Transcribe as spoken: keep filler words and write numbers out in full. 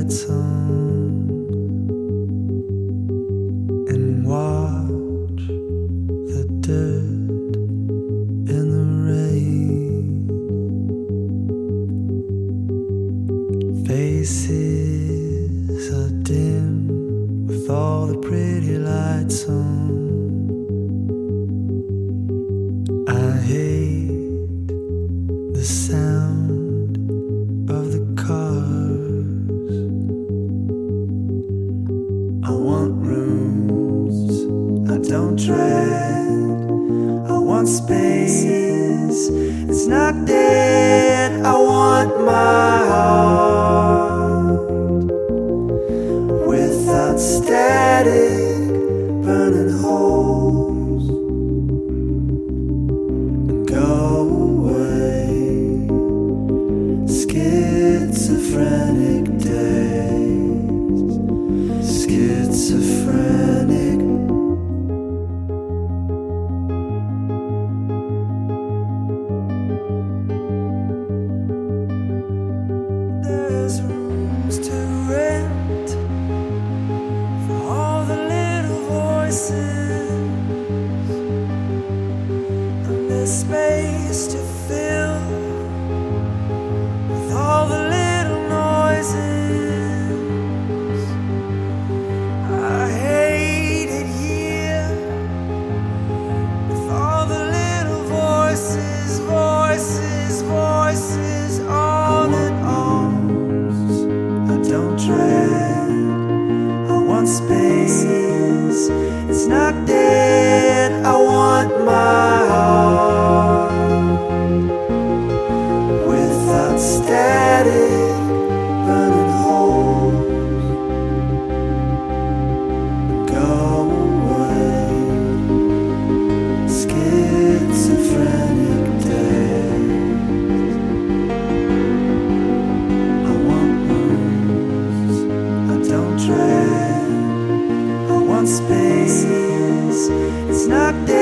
lights on and watch the dirt in the rain. Faces are dim with all the pretty lights on. I hate the sound of the cars. I want rooms I don't dread. I want space, it's not dead. I want my heart without static burning holes. Go away, schizophrenic days, schizophrenic. There's rooms to rent for all the little voices, and there's space to fill with all the little noises. I hate it here with all the little voices, voices, voices on and on. I don't dread, I want space, it's not dead. I want my heart without static burning holes. Go away, schizophrenic days. I want rooms I don't dread. I want spaces, it's not dead.